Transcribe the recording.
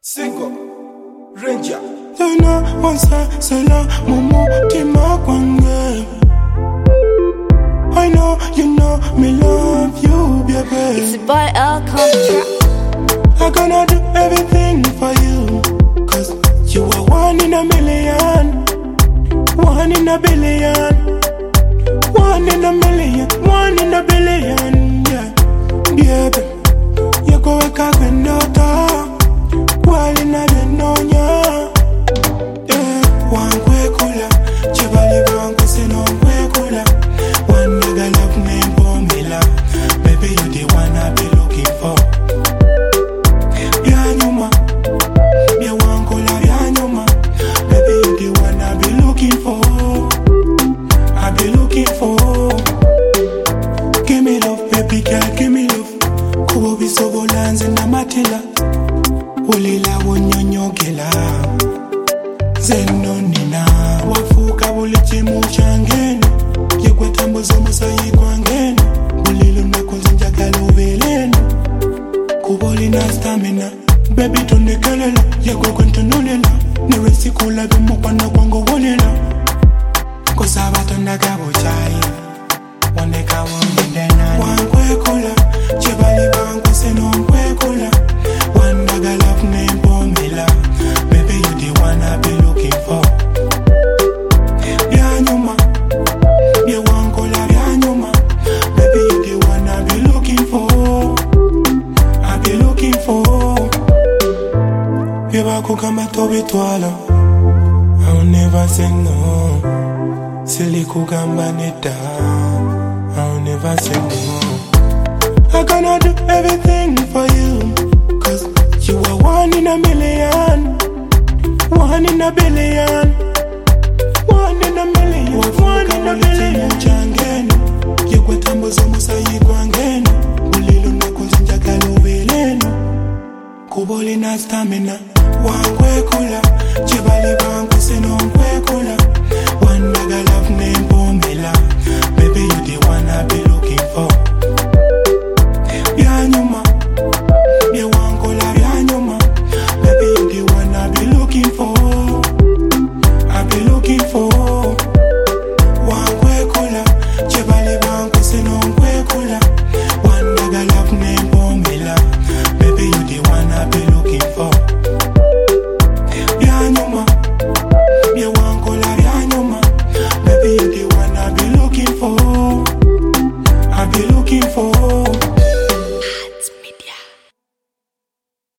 Single Ranger. Luna wansa sela mumu tima kwange. I know you know me love you, baby. It's a boy L contract. I gonna do everything for you, 'cause you are one in a million, one in a billion, one in a million, one in a billion, yeah. Baby, you go a kaganota, while in a benonya, yeah. One kwe kula, chibali bangu sino kwe kula. One nigga love me bomila, baby you the one I be looking for. Yanyuma, me one kula yanyuma, baby you the one I be looking for. I be looking for. Give me love, baby girl, give me love. Kubo bisobo lanze na matila, ulila wonyonyogela. Zeno nina, wafuka ulichimu changeni. Yekwe tambo zomo sayi kwangeni. Ulilu nakoze njagalo veleni. Kuboli na stamina, baby tundekelela. Yekwe kwentunulela, niresi kula bimu kwanda kwango wolela. Kusabata ndagabo chai, wandeka wangindena. Wangwe kula, chibali bangu seno wangwe kula. Wandaga love name pomila, baby you the one I be looking for. Yanyuma, me wangola yanyuma, baby you the one I be looking for. I be looking for. Yeba kukama tobi twala, I will never say no. Silly kugamba neta, I will never say no. I gonna do everything for you, 'cause you are one in a million, one in a billion, one in a million, one in a billion. Changeni, yekwe tambo zomo sayi kwangeni. Ulilu nakoze njagalo veleni. Kuboli na stamina, wangwe kula, chibali bangu sino